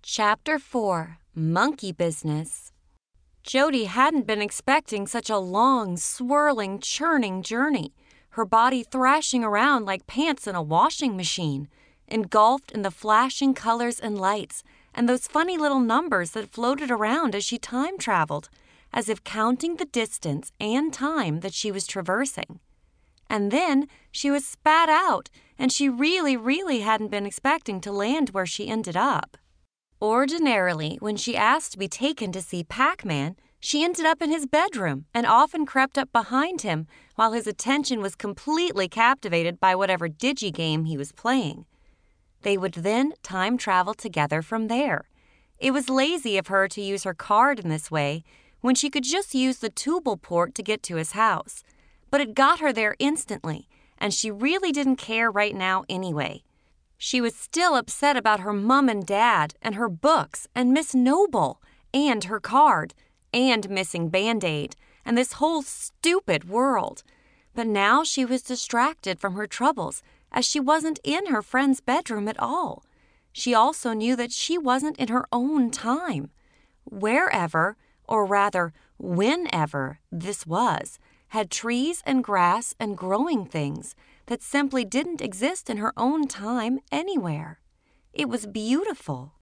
Chapter 4 Monkey Business. Jody hadn't been expecting such a long, swirling, churning journey, her body thrashing around like pants in a washing machine, engulfed in the flashing colors and lights, and those funny little numbers that floated around as she time traveled, as if counting the distance and time that she was traversing. And then she was spat out, and she really hadn't been expecting to land where she ended up. Ordinarily, when she asked to be taken to see Pac-Man, she ended up in his bedroom and often crept up behind him while his attention was completely captivated by whatever digi-game he was playing. They would then time travel together from there. It was lazy of her to use her card in this way when she could just use the Tubal port to get to his house. But it got her there instantly, and she really didn't care right now anyway. She was still upset about her mom and dad and her books and Miss Noble and her card and missing Band-Aid and this whole stupid world. But now she was distracted from her troubles as she wasn't in her friend's bedroom at all. She also knew that she wasn't in her own time. Wherever, or rather whenever, this was, had trees and grass and growing things that simply didn't exist in her own time anywhere. It was beautiful.